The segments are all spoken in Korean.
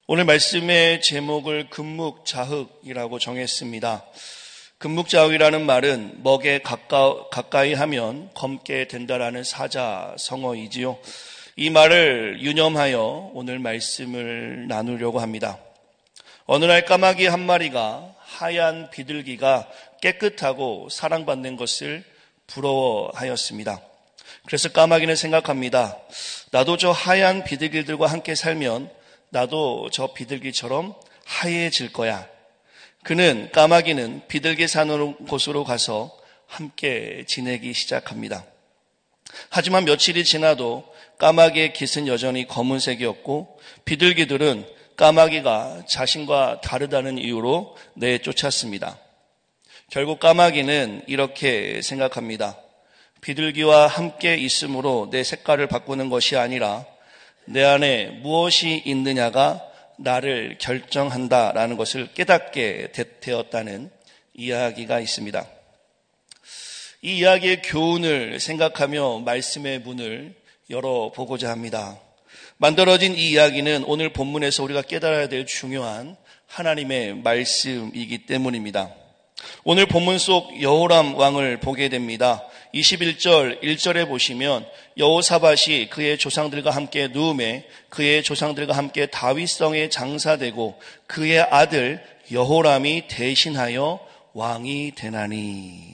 오늘 말씀의 제목을 금묵자흑이라고 정했습니다. 금묵자흑이라는 말은 먹에 가까이 하면 검게 된다라는 사자성어이지요. 이 말을 유념하여 오늘 말씀을 나누려고 합니다. 어느 날 까마귀 한 마리가 하얀 비둘기가 깨끗하고 사랑받는 것을 부러워하였습니다. 그래서 까마귀는 생각합니다. 나도 저 하얀 비둘기들과 함께 살면 나도 저 비둘기처럼 하얘질 거야. 까마귀는 비둘기 사는 곳으로 가서 함께 지내기 시작합니다. 하지만 며칠이 지나도 까마귀의 깃은 여전히 검은색이었고 비둘기들은 까마귀가 자신과 다르다는 이유로 내쫓았습니다. 결국 까마귀는 이렇게 생각합니다. 비둘기와 함께 있음으로 내 색깔을 바꾸는 것이 아니라 내 안에 무엇이 있느냐가 나를 결정한다라는 것을 깨닫게 되었다는 이야기가 있습니다. 이 이야기의 교훈을 생각하며 말씀의 문을 열어보고자 합니다. 만들어진 이 이야기는 오늘 본문에서 우리가 깨달아야 될 중요한 하나님의 말씀이기 때문입니다. 오늘 본문 속 여호람 왕을 보게 됩니다. 21절 1절에 보시면 여호사밧이 그의 조상들과 함께 누움에 그의 조상들과 함께 다윗성에 장사되고 그의 아들 여호람이 대신하여 왕이 되나니.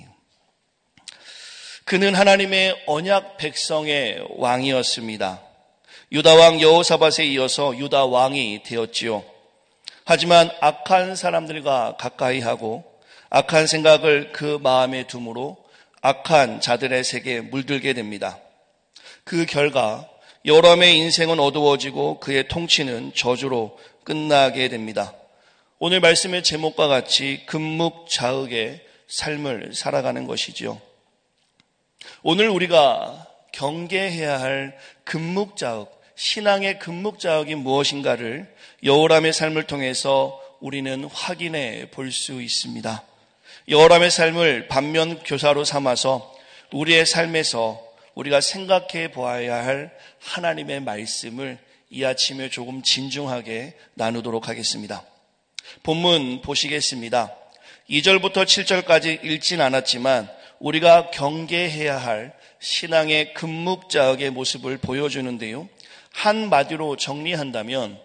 그는 하나님의 언약 백성의 왕이었습니다. 유다왕 여호사밧에 이어서 유다 왕이 되었지요. 하지만 악한 사람들과 가까이 하고 악한 생각을 그 마음에 두므로 악한 자들의 세계에 물들게 됩니다. 그 결과 여호람의 인생은 어두워지고 그의 통치는 저주로 끝나게 됩니다. 오늘 말씀의 제목과 같이 금묵자흑의 삶을 살아가는 것이지요. 오늘 우리가 경계해야 할 금묵자흑, 신앙의 금묵자흑이 무엇인가를 여호람의 삶을 통해서 우리는 확인해 볼 수 있습니다. 여호람의 삶을 반면 교사로 삼아서 우리의 삶에서 우리가 생각해 보아야 할 하나님의 말씀을 이 아침에 조금 진중하게 나누도록 하겠습니다. 본문 보시겠습니다. 2절부터 7절까지 읽진 않았지만 우리가 경계해야 할 신앙의 금묵자흑의 모습을 보여주는데요. 한마디로 정리한다면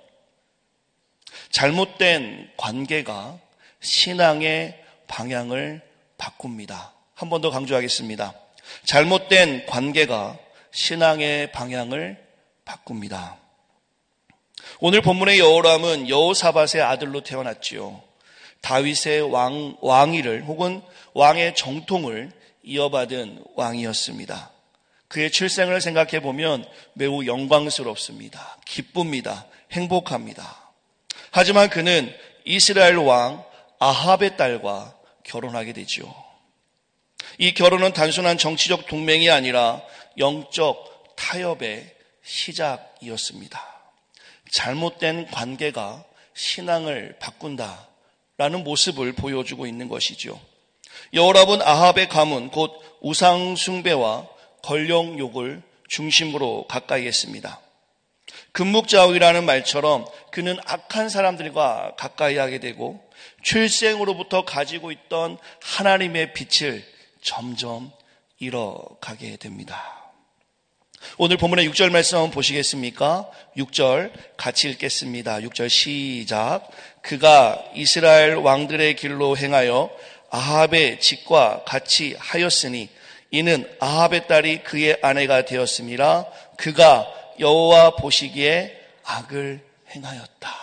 잘못된 관계가 신앙의 방향을 바꿉니다. 한 번 더 강조하겠습니다. 잘못된 관계가 신앙의 방향을 바꿉니다. 오늘 본문의 여호람은 여호사밧의 아들로 태어났지요. 다윗의 왕위를 혹은 왕의 정통을 이어받은 왕이었습니다. 그의 출생을 생각해 보면 매우 영광스럽습니다. 기쁩니다. 행복합니다. 하지만 그는 이스라엘 왕 아합의 딸과 결혼하게 되죠. 이 결혼은 단순한 정치적 동맹이 아니라 영적 타협의 시작이었습니다. 잘못된 관계가 신앙을 바꾼다라는 모습을 보여주고 있는 것이죠. 여호람은 아합의 가문 곧 우상 숭배와 권력욕을 중심으로 가까이 했습니다. 금묵자흑이라는 말처럼 그는 악한 사람들과 가까이 하게 되고 출생으로부터 가지고 있던 하나님의 빛을 점점 잃어가게 됩니다. 오늘 본문의 6절 말씀 한번 보시겠습니까? 6절 같이 읽겠습니다. 6절 시작. 그가 이스라엘 왕들의 길로 행하여 아합의 집과 같이 하였으니 이는 아합의 딸이 그의 아내가 되었음이라. 그가 여호와 보시기에 악을 행하였다.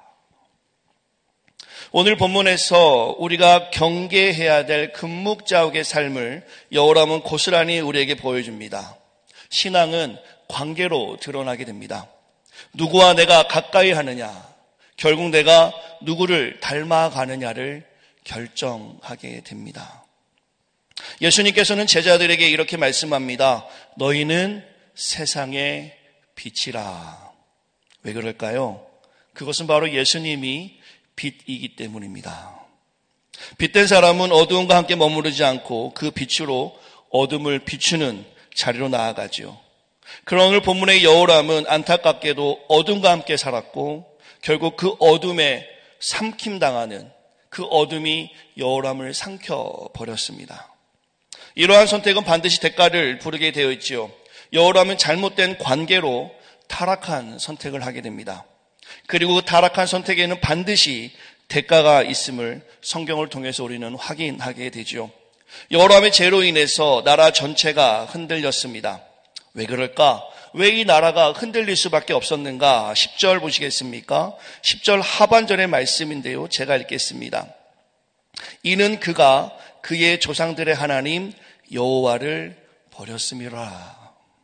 오늘 본문에서 우리가 경계해야 될 금묵자흑의 삶을 여호람은 고스란히 우리에게 보여줍니다. 신앙은 관계로 드러나게 됩니다. 누구와 내가 가까이 하느냐, 결국 내가 누구를 닮아가느냐를 결정하게 됩니다. 예수님께서는 제자들에게 이렇게 말씀합니다. 너희는 세상의 빛이라. 왜 그럴까요? 그것은 바로 예수님이 빛이기 때문입니다. 빛된 사람은 어두움과 함께 머무르지 않고 그 빛으로 어둠을 비추는 자리로 나아가죠. 그러나 오늘 본문의 여호람은 안타깝게도 어둠과 함께 살았고 결국 그 어둠에 삼킴당하는 그 어둠이 여호람을 삼켜버렸습니다. 이러한 선택은 반드시 대가를 부르게 되어 있지요. 여호람은 잘못된 관계로 타락한 선택을 하게 됩니다. 그리고 그 타락한 선택에는 반드시 대가가 있음을 성경을 통해서 우리는 확인하게 되죠. 여호람의 죄로 인해서 나라 전체가 흔들렸습니다. 왜 그럴까? 왜 이 나라가 흔들릴 수밖에 없었는가? 10절 보시겠습니까? 10절 하반절의 말씀인데요. 제가 읽겠습니다. 이는 그가 그의 조상들의 하나님 여호와를 버렸음이라.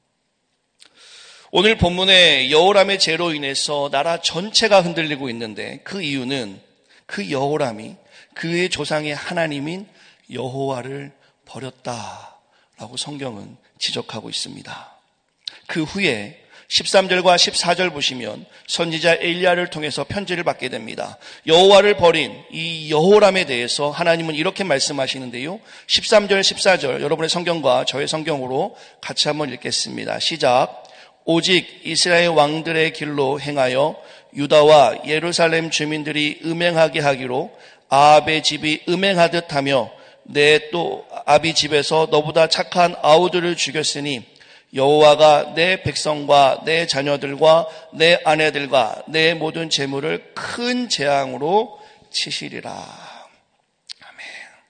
오늘 본문에 여호람의 죄로 인해서 나라 전체가 흔들리고 있는데 그 이유는 그 여호람이 그의 조상의 하나님인 여호와를 버렸다라고 성경은 지적하고 있습니다. 그 후에 13절과 14절 보시면 선지자 엘리야를 통해서 편지를 받게 됩니다. 여호와를 버린 이 여호람에 대해서 하나님은 이렇게 말씀하시는데요. 13절, 14절 여러분의 성경과 저의 성경으로 같이 한번 읽겠습니다. 시작. 오직 이스라엘 왕들의 길로 행하여 유다와 예루살렘 주민들이 음행하게 하기로 아합의 집이 음행하듯 하며 내 또 아비 집에서 너보다 착한 아우들을 죽였으니 여호와가 내 백성과 내 자녀들과 내 아내들과 내 모든 재물을 큰 재앙으로 치시리라. 아멘.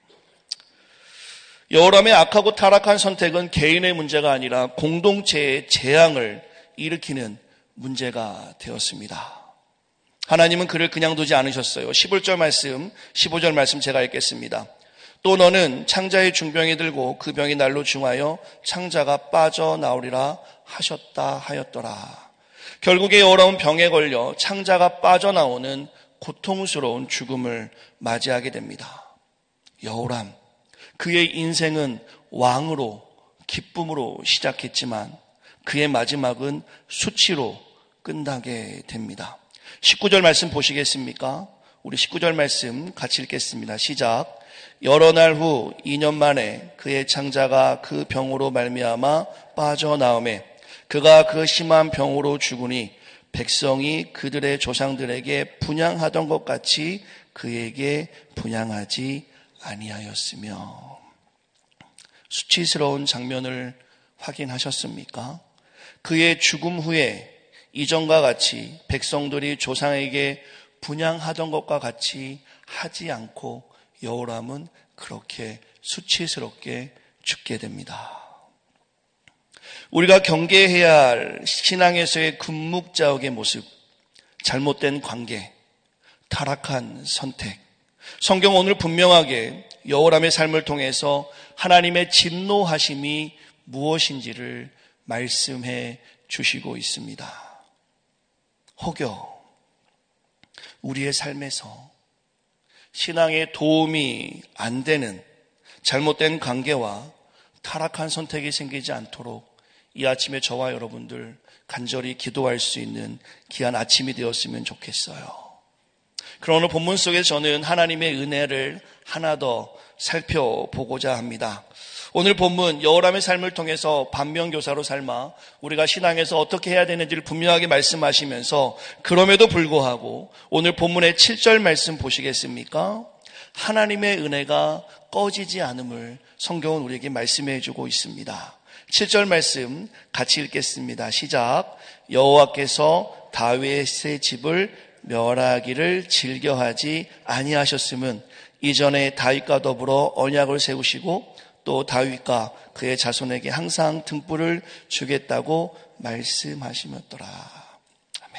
여호람의 악하고 타락한 선택은 개인의 문제가 아니라 공동체의 재앙을 일으키는 문제가 되었습니다. 하나님은 그를 그냥 두지 않으셨어요. 15절 말씀 제가 읽겠습니다. 또 너는 창자의 중병이 들고 그 병이 날로 중하여 창자가 빠져나오리라 하셨다 하였더라. 결국에 여호람은 병에 걸려 창자가 빠져나오는 고통스러운 죽음을 맞이하게 됩니다. 여호람, 그의 인생은 왕으로 기쁨으로 시작했지만 그의 마지막은 수치로 끝나게 됩니다. 19절 말씀 보시겠습니까? 우리 19절 말씀 같이 읽겠습니다. 시작. 여러 날 후 2년 만에 그의 창자가 그 병으로 말미암아 빠져나오매 그가 그 심한 병으로 죽으니 백성이 그들의 조상들에게 분향하던 것 같이 그에게 분향하지 아니하였으며. 수치스러운 장면을 확인하셨습니까? 그의 죽음 후에 이전과 같이 백성들이 조상에게 분향하던 것과 같이 하지 않고 여호람은 그렇게 수치스럽게 죽게 됩니다. 우리가 경계해야 할 신앙에서의 금묵자옥의 모습, 잘못된 관계, 타락한 선택. 성경 오늘 분명하게 여호람의 삶을 통해서 하나님의 진노하심이 무엇인지를 말씀해 주시고 있습니다. 혹여 우리의 삶에서 신앙에 도움이 안 되는 잘못된 관계와 타락한 선택이 생기지 않도록 이 아침에 저와 여러분들 간절히 기도할 수 있는 귀한 아침이 되었으면 좋겠어요. 그럼 오늘 본문 속에서 저는 하나님의 은혜를 하나 더 살펴보고자 합니다. 오늘 본문 여호람의 삶을 통해서 반면교사로 삶아 우리가 신앙에서 어떻게 해야 되는지를 분명하게 말씀하시면서 그럼에도 불구하고 오늘 본문의 7절 말씀 보시겠습니까? 하나님의 은혜가 꺼지지 않음을 성경은 우리에게 말씀해 주고 있습니다. 7절 말씀 같이 읽겠습니다. 시작. 여호와께서 다윗의 집을 멸하기를 즐겨하지 아니하셨음은 이전에 다윗과 더불어 언약을 세우시고 또 다윗과 그의 자손에게 항상 등불을 주겠다고 말씀하시었더라. 아멘.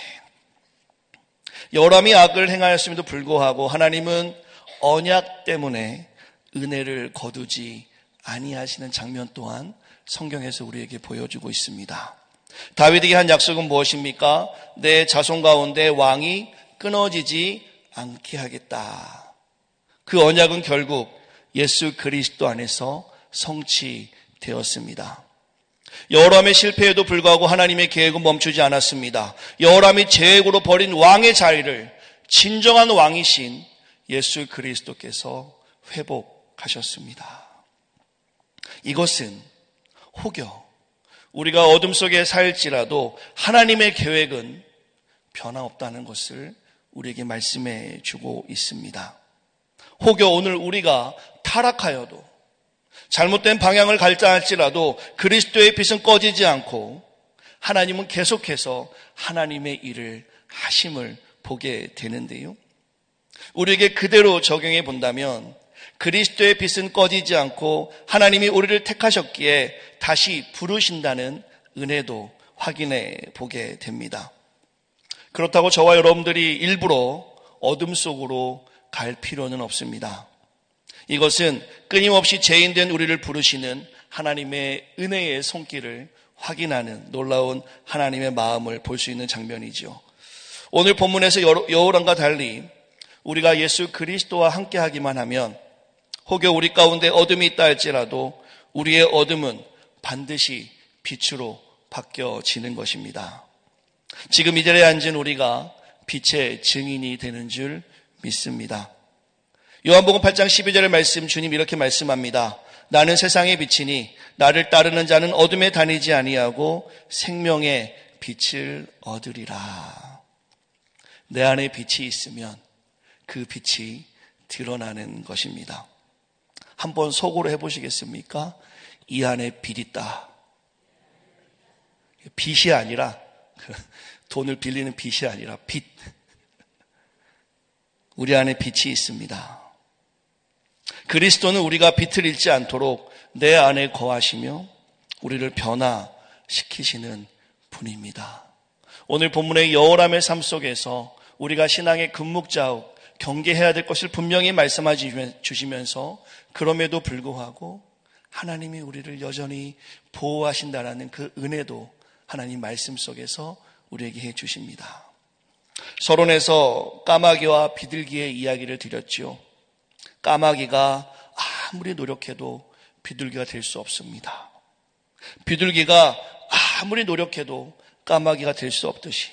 여호람이 악을 행하였음에도 불구하고 하나님은 언약 때문에 은혜를 거두지 아니하시는 장면 또한 성경에서 우리에게 보여주고 있습니다. 다윗에게 한 약속은 무엇입니까? 내 자손 가운데 왕이 끊어지지 않게 하겠다. 그 언약은 결국 예수 그리스도 안에서 성취되었습니다. 여호람의 실패에도 불구하고 하나님의 계획은 멈추지 않았습니다. 여호람이 계획으로 버린 왕의 자리를 진정한 왕이신 예수 그리스도께서 회복하셨습니다. 이것은 혹여 우리가 어둠 속에 살지라도 하나님의 계획은 변함없다는 것을 우리에게 말씀해 주고 있습니다. 혹여 오늘 우리가 타락하여도 잘못된 방향을 갈자 할지라도 그리스도의 빛은 꺼지지 않고 하나님은 계속해서 하나님의 일을 하심을 보게 되는데요. 우리에게 그대로 적용해 본다면 그리스도의 빛은 꺼지지 않고 하나님이 우리를 택하셨기에 다시 부르신다는 은혜도 확인해 보게 됩니다. 그렇다고 저와 여러분들이 일부러 어둠 속으로 갈 필요는 없습니다. 이것은 끊임없이 죄인된 우리를 부르시는 하나님의 은혜의 손길을 확인하는 놀라운 하나님의 마음을 볼 수 있는 장면이죠. 오늘 본문에서 여호람과 달리 우리가 예수 그리스도와 함께하기만 하면 혹여 우리 가운데 어둠이 있다 할지라도 우리의 어둠은 반드시 빛으로 바뀌어지는 것입니다. 지금 이 자리에 앉은 우리가 빛의 증인이 되는 줄 믿습니다. 요한복음 8장 12절의 말씀 주님 이렇게 말씀합니다. 나는 세상의 빛이니 나를 따르는 자는 어둠에 다니지 아니하고 생명의 빛을 얻으리라. 내 안에 빛이 있으면 그 빛이 드러나는 것입니다. 한번 속으로 해보시겠습니까? 이 안에 빛 있다. 빛이 아니라 돈을 빌리는 빛이 아니라 빛. 우리 안에 빛이 있습니다. 그리스도는 우리가 빛을 잃지 않도록 내 안에 거하시며 우리를 변화시키시는 분입니다. 오늘 본문의 여호람의 삶 속에서 우리가 신앙의 금묵자욱 경계해야 될 것을 분명히 말씀해 주시면서 그럼에도 불구하고 하나님이 우리를 여전히 보호하신다라는 그 은혜도 하나님 말씀 속에서 우리에게 해 주십니다. 서론에서 까마귀와 비둘기의 이야기를 드렸죠. 까마귀가 아무리 노력해도 비둘기가 될 수 없습니다. 비둘기가 아무리 노력해도 까마귀가 될 수 없듯이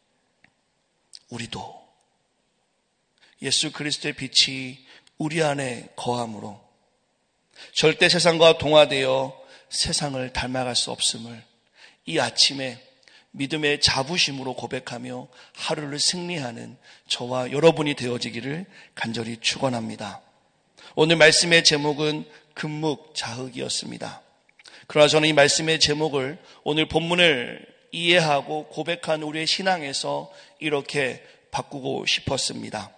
우리도 예수 그리스도의 빛이 우리 안에 거함으로 절대 세상과 동화되어 세상을 닮아갈 수 없음을 이 아침에 믿음의 자부심으로 고백하며 하루를 승리하는 저와 여러분이 되어지기를 간절히 축원합니다. 오늘 말씀의 제목은 금묵자흑이었습니다. 그러나 저는 이 말씀의 제목을 오늘 본문을 이해하고 고백한 우리의 신앙에서 이렇게 바꾸고 싶었습니다.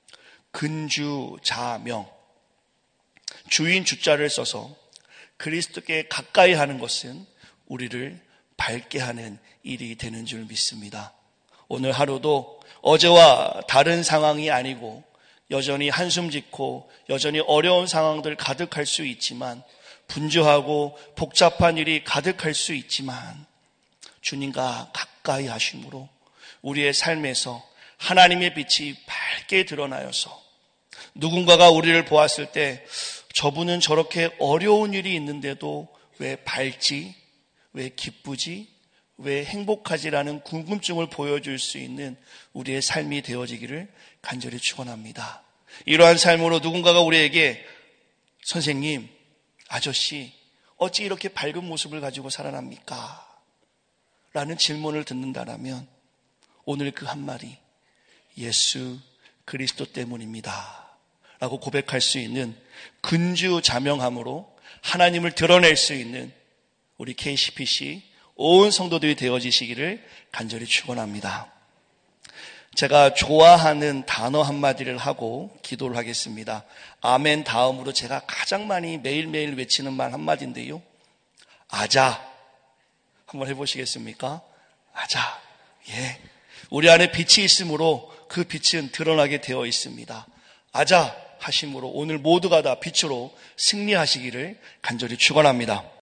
근주자명, 주인 주자를 써서 그리스도께 가까이 하는 것은 우리를 밝게 하는 일이 되는 줄 믿습니다. 오늘 하루도 어제와 다른 상황이 아니고 여전히 한숨 짓고 여전히 어려운 상황들 가득할 수 있지만 분주하고 복잡한 일이 가득할 수 있지만 주님과 가까이 하심으로 우리의 삶에서 하나님의 빛이 밝게 드러나여서 누군가가 우리를 보았을 때 저분은 저렇게 어려운 일이 있는데도 왜 밝지? 왜 기쁘지? 왜 행복하지라는 궁금증을 보여줄 수 있는 우리의 삶이 되어지기를 간절히 축원합니다. 이러한 삶으로 누군가가 우리에게 선생님, 아저씨, 어찌 이렇게 밝은 모습을 가지고 살아납니까? 라는 질문을 듣는다라면 오늘 그 한마디 예수 그리스도 때문입니다 라고 고백할 수 있는 근주자명함으로 하나님을 드러낼 수 있는 우리 KCPC 온 성도들이 되어지시기를 간절히 축원합니다. 제가 좋아하는 단어 한마디를 하고 기도를 하겠습니다. 아멘 다음으로 제가 가장 많이 매일매일 외치는 말 한마디인데요. 아자. 한번 해보시겠습니까? 아자. 예. 우리 안에 빛이 있으므로 그 빛은 드러나게 되어 있습니다. 아자 하심으로 오늘 모두가 다 빛으로 승리하시기를 간절히 축원합니다.